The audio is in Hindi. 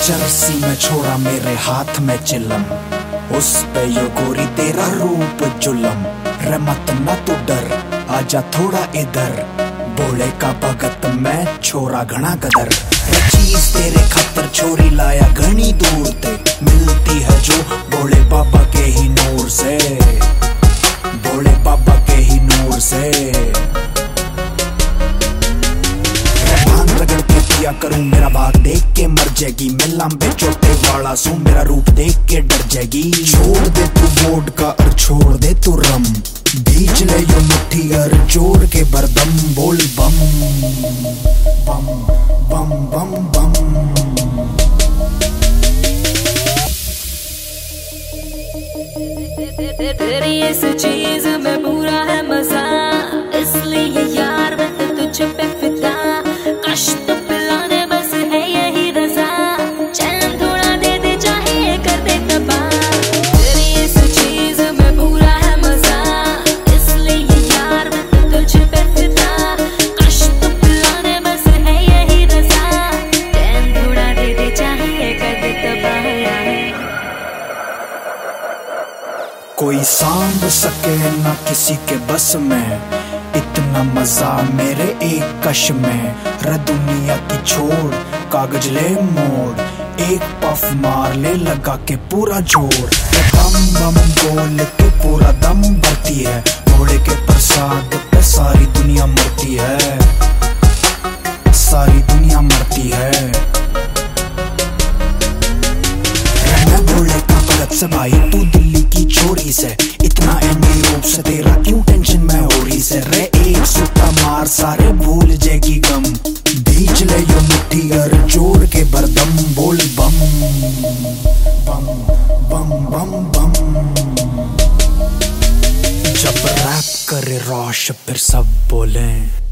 जर्सी में छोड़ा मेरे हाथ में चिलम, उस पे यो गोरी तेरा रूप जुलम। रे मत ना तू डर, आजा थोड़ा इधर, बोले का भगत मैं छोरा घना गदर। चीज तेरे खातर छोरी लाया घनी दूर ते, मिलती है जो बोले बाबा के ही नूर से, बोले बाबा के ही नूर से। रगड़ के पिया करूं मेरा भाग देख के मर जाएगी, मैं लंबे चोटे वाला सू मेरा रूप देख के डर जाएगी। छोड़ दे तू वोड का और छोड़ दे तू रम, बीच ले यो मुट्ठी और जोड़ के बरदम, बोल बम बम बम बम बम। तेरी इस चीज में पूरा है मजा, इसलिए यार मैं तो तुझ पे फिदा। कष्ट पिलाने बस है यही रजा, चैन थोड़ा दे दे चाहे कर दे तबाह। तेरी इस चीज में पूरा है मजा, इसलिए यार मैं तो तुझ पे फिदा। कष्ट पिलाने बस है यही रजा, चैन थोड़ा दे दे चाहे कर दे तबाह। कोई सांभ सके ना किसी के बस में, इतना मजा मेरे एक कश में। रे दुनिया की छोड़ कागज ले मोड़, एक पफ मार ले लगा के पूरा जोर। बम बम बोल के पूरा दम भरती है, घोड़े के प्रसाद पे सारी दुनिया मरती है, सारी दुनिया मरती है। बोले का गलत से भाई तू दिल्ली की छोरी से, इतना एंडी रूप से तेरा क्यों टेंशन में हो रही से। रे एक सुट्टा मार सारे भूल जाएगी गम, बीच ले यो मुट्ठी और जोड़ के बरदम, बोल बम बम बम बम बम। जब रैप करे रोश फिर सब बोले